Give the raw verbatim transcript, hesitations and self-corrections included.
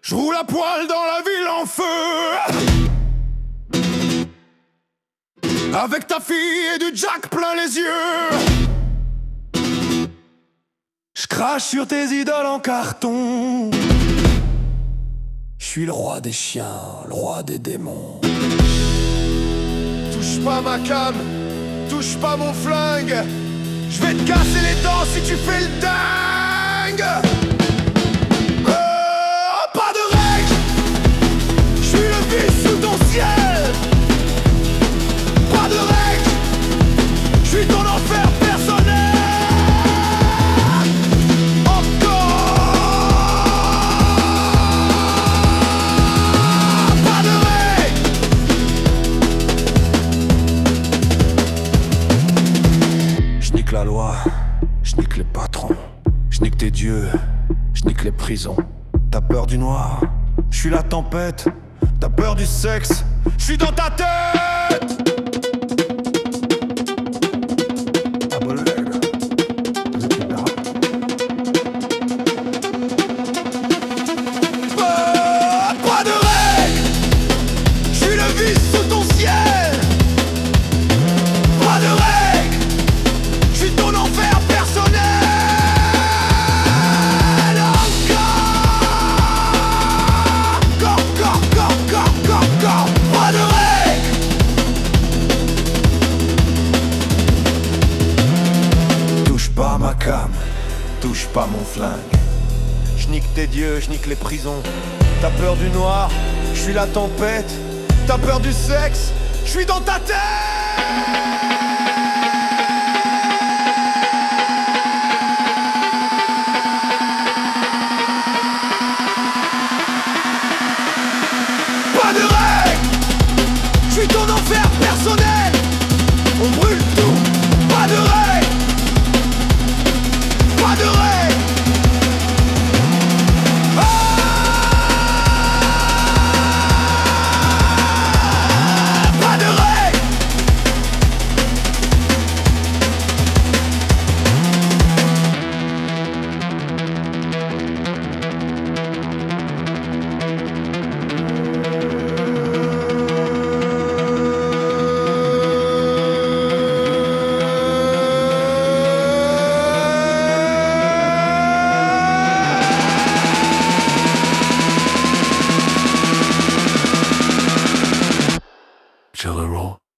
Je roule à poil dans la ville en feu, avec ta fille et du Jack plein les yeux. Je crache sur tes idoles en carton. Je suis le roi des chiens, le roi des démons. Touche pas ma cam, touche pas mon flingue. Je vais te casser les dents si tu fais le dingue. Oh, pas de règle, je suis le vice sous ton ciel. Pas de règle, je suis ton enfer personnel. Encore pas de règle. Je nique la loi, je nique les patrons, je nique tes dieux, je nique les prisons. T'as peur du noir, je suis la tempête. T'as peur du sexe, je suis dans ta tête. Pas, pas de règle, je suis le vice sous ton ciel. Pas de règle, je suis ton enfer personnel. Encore, encore, encore, encore, encore, encore. Pas de règle. Touche pas ma cam, touche pas mon flingue. Je nique tes dieux, je nique les prisons. T'as peur du noir, je suis la tempête. T'as peur du sexe, je suis dans ta tête. Pas de règle, je suis ton enfer personnel. On brûle tout, pas de règle. Pas de règle. Ah, pas de règle. Jelly roll.